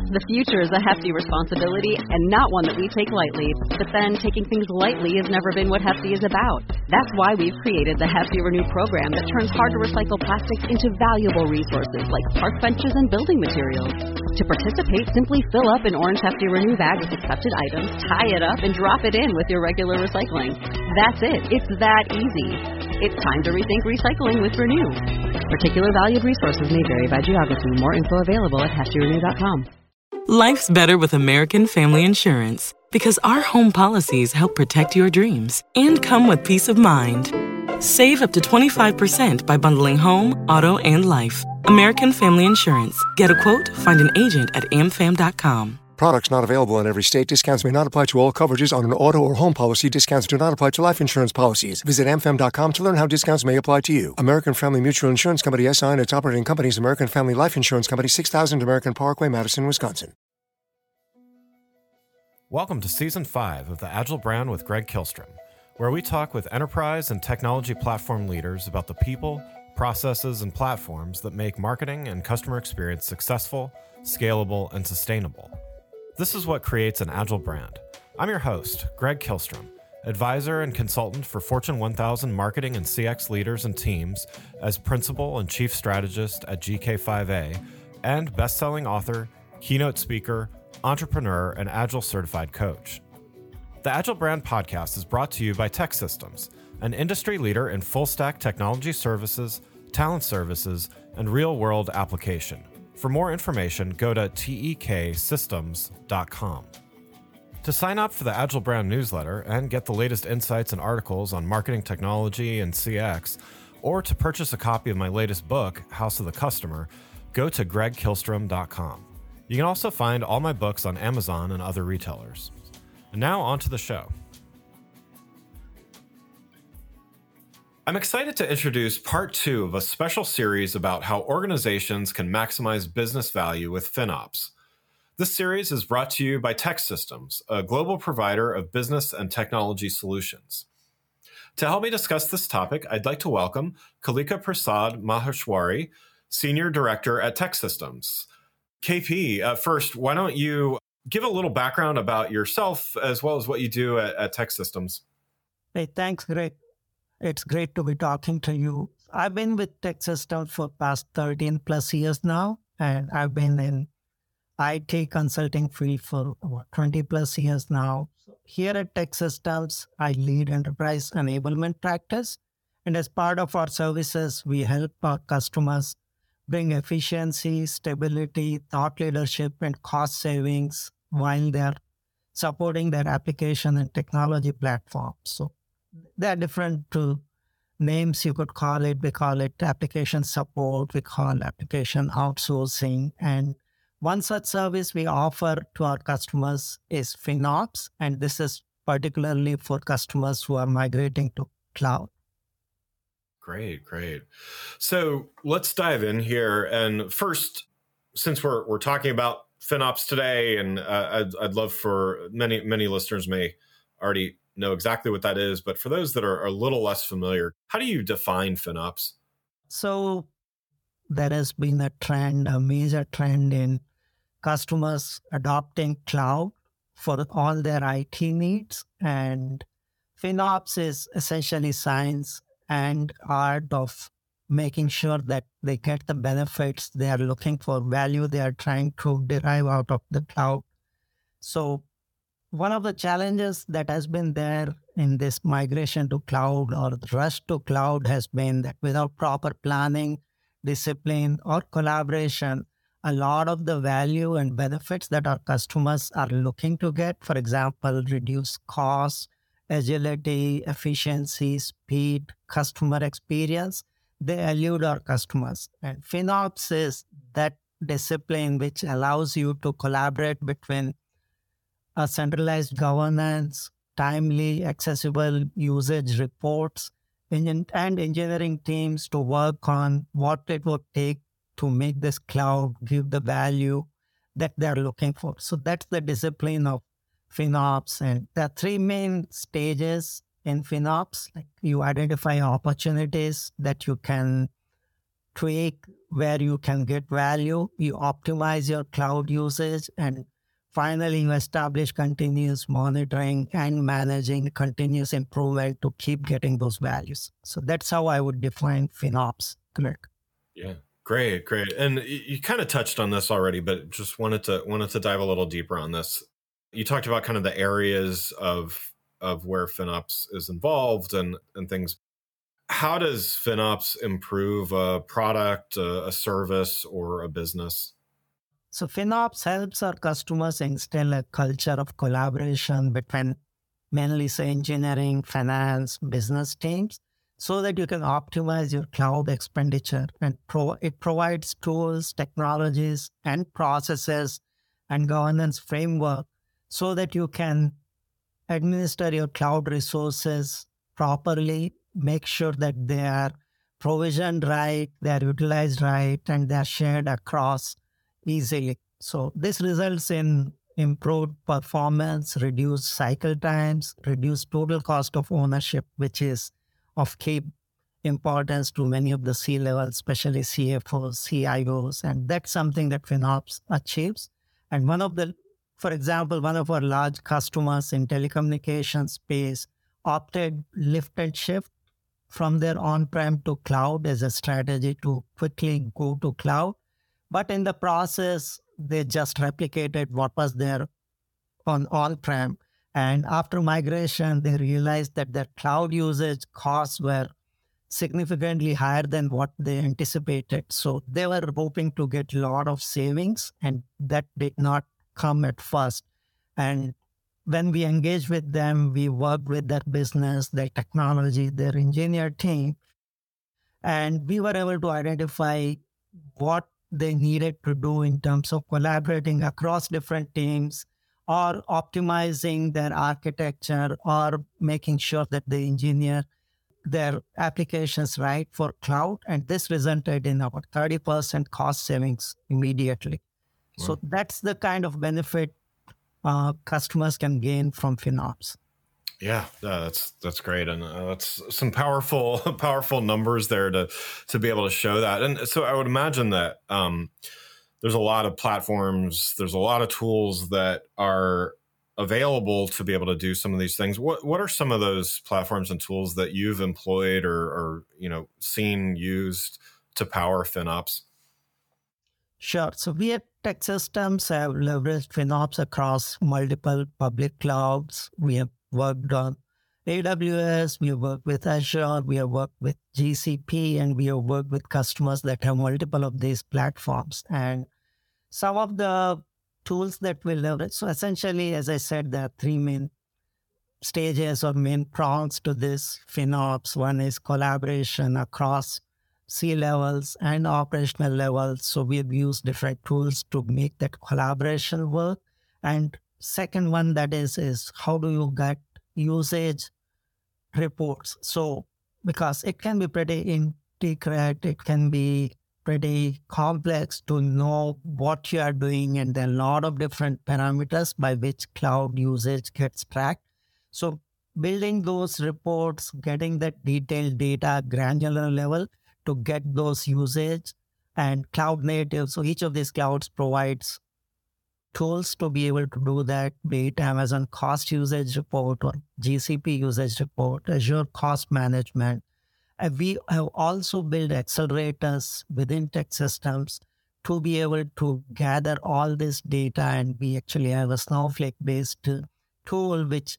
The future is a hefty responsibility and not one that we take lightly. But then taking things lightly has never been what Hefty is about. That's why we've created the Hefty Renew program that turns hard-to-recycle plastics into valuable resources like park benches and building materials. To participate, simply fill up an orange Hefty Renew bag with accepted items, tie it up, and drop it in with your regular recycling. That's it. It's that easy. It's time to rethink recycling with Renew. Particular valued resources may vary by geography. More info available at heftyrenew.com. Life's better with American Family Insurance because our home policies help protect your dreams and come with peace of mind. Save up to 25% by bundling home, auto, and life. American Family Insurance. Get a quote, find an agent at amfam.com. Products not available in every state. Discounts may not apply to all coverages on an auto or home policy. Discounts do not apply to life insurance policies. Visit amfam.com to learn how discounts may apply to you. American Family Mutual Insurance Company, SI, and its operating companies, American Family Life Insurance Company, 6000 American Parkway, Madison, Wisconsin. Welcome to Season 5 of the Agile Brand with Greg Kihlstrom, where we talk with enterprise and technology platform leaders about the people, processes, and platforms that make marketing and customer experience successful, scalable, and sustainable. This is what creates an Agile brand. I'm your host, Greg Kihlstrom, advisor and consultant for Fortune 1000 marketing and CX leaders and teams as principal and chief strategist at GK5A, and best-selling author, keynote speaker, entrepreneur, and Agile certified coach. The Agile Brand Podcast is brought to you by TEKsystems, an industry leader in full-stack technology services, talent services, and real-world application. For more information, go to teksystems.com. To sign up for the Agile Brand newsletter and get the latest insights and articles on marketing technology and CX, or to purchase a copy of my latest book, House of the Customer, go to gregkihlstrom.com. You can also find all my books on Amazon and other retailers. And now on to the show. I'm excited to introduce part 2 of a special series about how organizations can maximize business value with FinOps. This series is brought to you by TEKsystems, a global provider of business and technology solutions. To help me discuss this topic, I'd like to welcome Kalika Prasad Maheshwari, Senior Director at TEKsystems. KP, first, why don't you give a little background about yourself as well as what you do at TEKsystems? Hey, thanks, Greg. It's great to be talking to you. I've been with TEKsystems for the past 13 plus years now, and I've been in IT consulting field for about 20 plus years now. Here at TEKsystems, I lead enterprise enablement practice, and as part of our services, we help our customers bring efficiency, stability, thought leadership, and cost savings while they're supporting their application and technology platforms. So there are different names you could call it. We call it application support. We call application outsourcing. And one such service we offer to our customers is FinOps. And this is particularly for customers who are migrating to cloud. Great. So let's dive in here. And first, since we're talking about FinOps today, and I'd love for many listeners may already know exactly what that is, but for those that are a little less familiar, how do you define FinOps? So there has been a major trend in customers adopting cloud for all their IT needs. And FinOps is essentially science and art of making sure that they get the benefits they are looking for, value they are trying to derive out of the cloud. So one of the challenges that has been there in this migration to cloud or the rush to cloud has been that without proper planning, discipline, or collaboration, a lot of the value and benefits that our customers are looking to get, for example, reduced costs, agility, efficiency, speed, customer experience, they elude our customers. And FinOps is that discipline which allows you to collaborate between a centralized governance, timely, accessible usage reports, and engineering teams to work on what it would take to make this cloud give the value that they're looking for. So that's the discipline of FinOps. And there are 3 main stages in FinOps. Like you identify opportunities that you can tweak where you can get value, you optimize your cloud usage, and finally you establish continuous monitoring and managing continuous improvement to keep getting those values. So that's how I would define FinOps, Greg. Yeah. Great. And you kind of touched on this already, but just wanted to dive a little deeper on this. You talked about kind of the areas of where FinOps is involved and things. How does FinOps improve a product, a service, or a business? So FinOps helps our customers instill a culture of collaboration between mainly say engineering, finance, business teams, so that you can optimize your cloud expenditure. And it provides tools, technologies, and processes and governance framework so that you can administer your cloud resources properly, make sure that they are provisioned right, they are utilized right, and they are shared across easily. So this results in improved performance, reduced cycle times, reduced total cost of ownership, which is of key importance to many of the C-level, especially CFOs, CIOs, and that's something that FinOps achieves. And for example, one of our large customers in telecommunications space opted lift and shift from their on-prem to cloud as a strategy to quickly go to cloud. But in the process, they just replicated what was there on-prem. And after migration, they realized that their cloud usage costs were significantly higher than what they anticipated. So they were hoping to get a lot of savings, and that did not come at first. And when we engaged with them, we worked with their business, their technology, their engineer team, and we were able to identify what they needed to do in terms of collaborating across different teams or optimizing their architecture or making sure that they engineer their applications right for cloud. And this resulted in about 30% cost savings immediately. Wow. So that's the kind of benefit customers can gain from FinOps. Yeah, that's great, and that's some powerful numbers there to be able to show that. And so I would imagine that there's a lot of platforms, there's a lot of tools that are available to be able to do some of these things. What are some of those platforms and tools that you've employed or seen used to power FinOps? Sure. So we at TEKsystems have leveraged FinOps across multiple public clouds. We have worked on AWS, we have worked with Azure, we have worked with GCP, and we have worked with customers that have multiple of these platforms. And some of the tools that we leverage, so essentially, as I said, there are three main stages or main prongs to this FinOps. One is collaboration across C-levels and operational levels. So we have used different tools to make that collaboration work. And second one that is how do you get usage reports? So because it can be pretty intricate, it can be pretty complex to know what you are doing, and there are a lot of different parameters by which cloud usage gets tracked. So building those reports, getting that detailed data, granular level to get those usage and cloud native. So each of these clouds provides tools to be able to do that, be it Amazon cost usage report or GCP usage report, Azure cost management. And we have also built accelerators within TEKsystems to be able to gather all this data. And we actually have a Snowflake-based tool which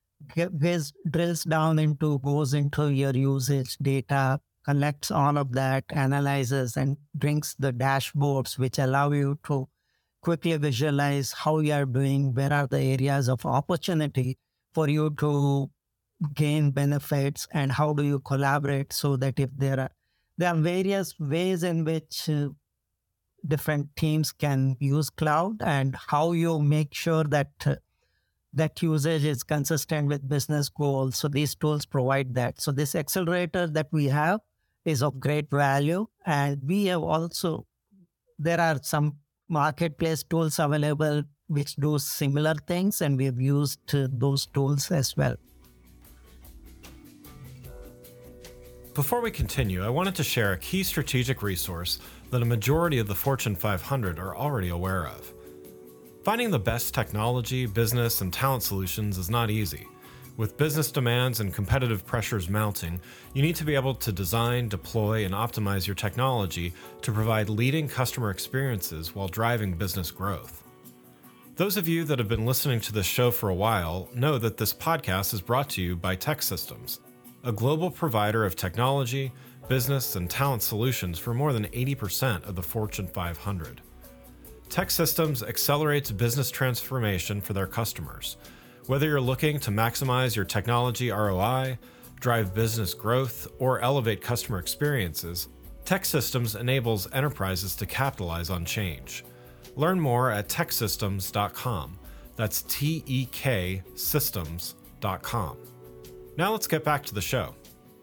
goes into your usage data, collects all of that, analyzes, and brings the dashboards which allow you to quickly visualize how you are doing, where are the areas of opportunity for you to gain benefits, and how do you collaborate so that if there are various ways in which different teams can use cloud, and how you make sure that that usage is consistent with business goals. So these tools provide that. So this accelerator that we have is of great value. And we have also, there are some marketplace tools available which do similar things, and we've used those tools as well. Before we continue, I wanted to share a key strategic resource that a majority of the Fortune 500 are already aware of. Finding the best technology, business, and talent solutions is not easy. With business demands and competitive pressures mounting, you need to be able to design, deploy, and optimize your technology to provide leading customer experiences while driving business growth. Those of you that have been listening to this show for a while know that this podcast is brought to you by TEKsystems, a global provider of technology, business, and talent solutions for more than 80% of the Fortune 500. TEKsystems accelerates business transformation for their customers. Whether you're looking to maximize your technology ROI, drive business growth, or elevate customer experiences, TEKsystems enables enterprises to capitalize on change. Learn more at teksystems.com. That's TEK systems.com. Now let's get back to the show.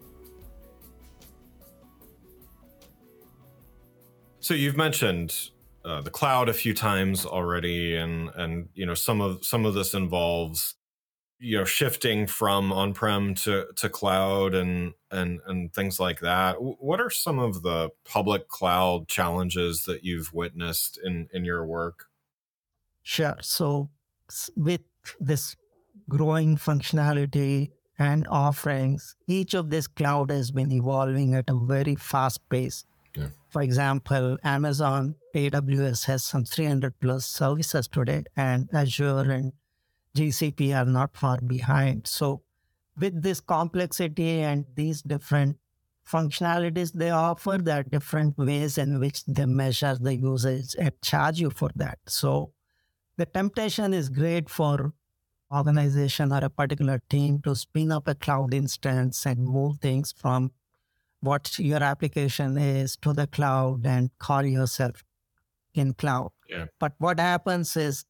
So you've mentioned the cloud a few times already, and some of this involves shifting from on-prem to cloud and things like that. What are some of the public cloud challenges that you've witnessed in your work? Sure. So with this growing functionality and offerings, each of this cloud has been evolving at a very fast pace. Yeah. For example, Amazon AWS has some 300 plus services today, and Azure and GCP are not far behind. So with this complexity and these different functionalities they offer, there are different ways in which they measure the usage and charge you for that. So the temptation is great for organization or a particular team to spin up a cloud instance and move things from what your application is to the cloud and call yourself in cloud. Yeah. But what happens is,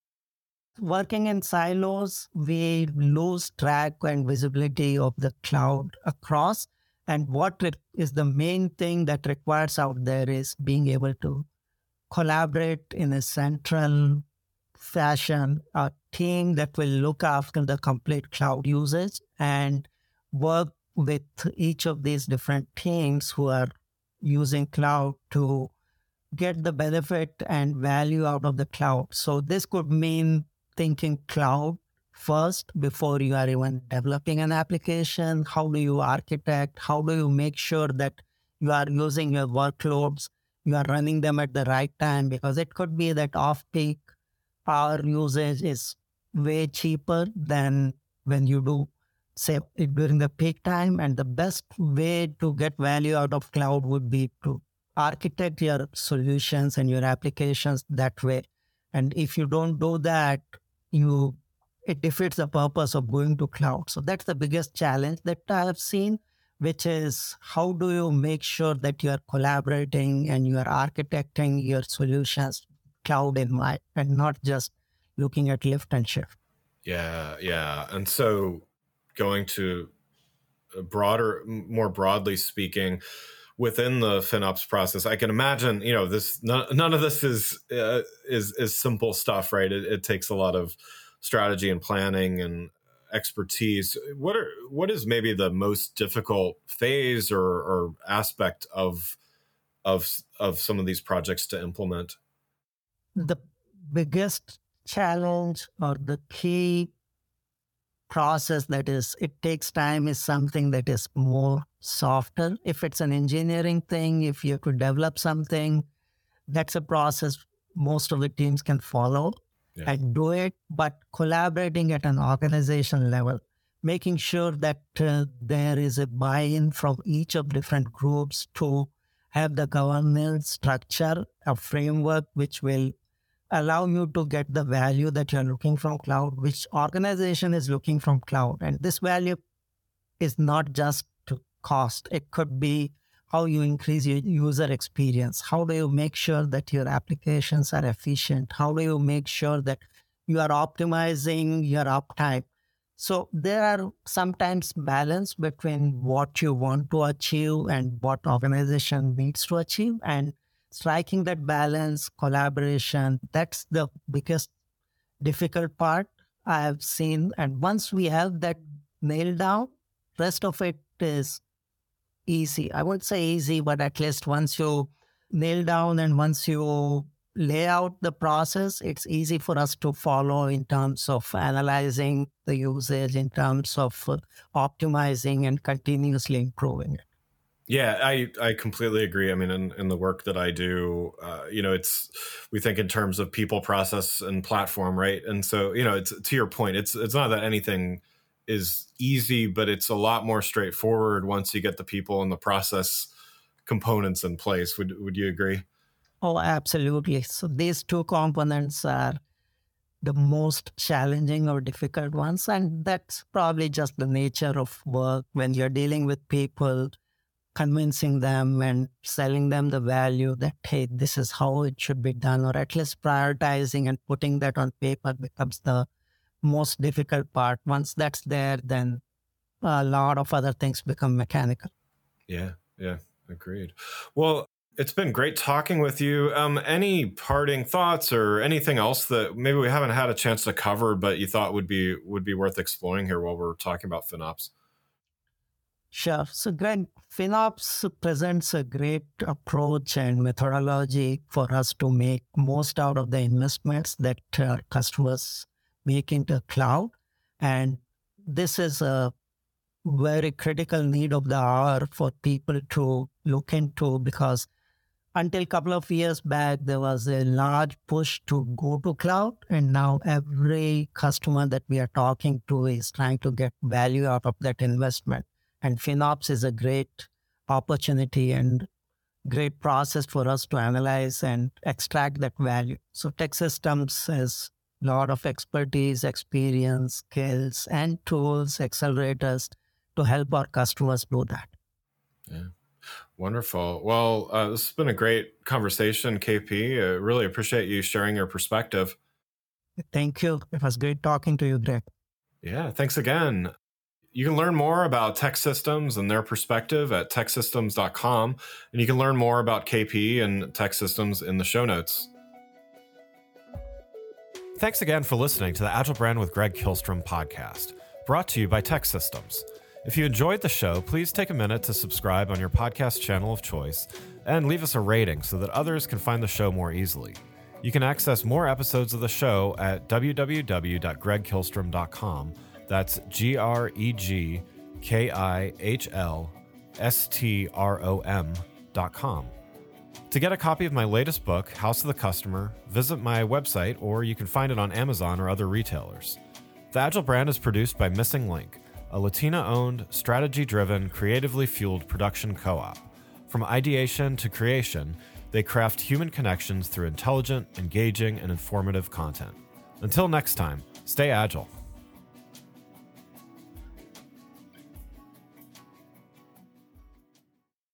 working in silos, we lose track and visibility of the cloud across. And what is the main thing that requires out there is being able to collaborate in a central fashion, a team that will look after the complete cloud usage and work with each of these different teams who are using cloud to get the benefit and value out of the cloud. So this could mean thinking cloud first before you are even developing an application. How do you architect? How do you make sure that you are using your workloads, you are running them at the right time? Because it could be that off-peak power usage is way cheaper than when you do, say, during the peak time. And the best way to get value out of cloud would be to architect your solutions and your applications that way. And if you don't do that, it defeats the purpose of going to cloud. So that's the biggest challenge that I have seen, which is how do you make sure that you are collaborating and you are architecting your solutions cloud in mind and not just looking at lift and shift. Yeah. And so going to more broadly speaking, within the FinOps process, I can imagine, none of this is simple stuff, right? It takes a lot of strategy and planning and expertise. What is maybe the most difficult phase or aspect of some of these projects to implement? The biggest challenge or the key process that it takes time is something that is more softer. If it's an engineering thing, if you have to develop something, that's a process most of the teams can follow and do it. But collaborating at an organization level, making sure that there is a buy-in from each of different groups to have the governance structure, a framework which will allow you to get the value that you're looking from cloud, which organization is looking from cloud. And this value is not just to cost. It could be how you increase your user experience. How do you make sure that your applications are efficient? How do you make sure that you are optimizing your uptime? So there are sometimes balance between what you want to achieve and what organization needs to achieve, and striking that balance, collaboration, that's the biggest difficult part I have seen. And once we have that nailed down, rest of it is easy. I would say easy, but at least once you nail down and once you lay out the process, it's easy for us to follow in terms of analyzing the usage, in terms of optimizing and continuously improving it. Yeah, I completely agree. I mean, in the work that I do, we think in terms of people, process, and platform, right? And so, it's to your point, it's not that anything is easy, but it's a lot more straightforward once you get the people and the process components in place. Would you agree? Oh, absolutely. So these two components are the most challenging or difficult ones. And that's probably just the nature of work when you're dealing with people, convincing them and selling them the value that, hey, this is how it should be done, or at least prioritizing and putting that on paper becomes the most difficult part. Once that's there, then a lot of other things become mechanical. Yeah, agreed. Well, it's been great talking with you. Any parting thoughts or anything else that maybe we haven't had a chance to cover, but you thought would be worth exploring here while we're talking about FinOps? Sure. So, Greg, FinOps presents a great approach and methodology for us to make most out of the investments that customers make into cloud. And this is a very critical need of the hour for people to look into, because until a couple of years back, there was a large push to go to cloud. And now every customer that we are talking to is trying to get value out of that investment. And FinOps is a great opportunity and great process for us to analyze and extract that value. So TEKsystems has a lot of expertise, experience, skills, and tools, accelerators to help our customers do that. Yeah. Wonderful. Well, this has been a great conversation, KP. I really appreciate you sharing your perspective. Thank you. It was great talking to you, Greg. Yeah, thanks again. You can learn more about TEKsystems and their perspective at teksystems.com, and you can learn more about KP and TEKsystems in the show notes. Thanks again for listening to the Agile Brand with Greg Kihlstrom podcast, brought to you by TEKsystems. If you enjoyed the show, please take a minute to subscribe on your podcast channel of choice and leave us a rating so that others can find the show more easily. You can access more episodes of the show at www.gregkihlstrom.com. That's GREGKIHLSTROM.com. To get a copy of my latest book, House of the Customer, visit my website, or you can find it on Amazon or other retailers. The Agile Brand is produced by Missing Link, a Latina-owned, strategy-driven, creatively fueled production co-op. From ideation to creation, they craft human connections through intelligent, engaging, and informative content. Until next time, stay agile.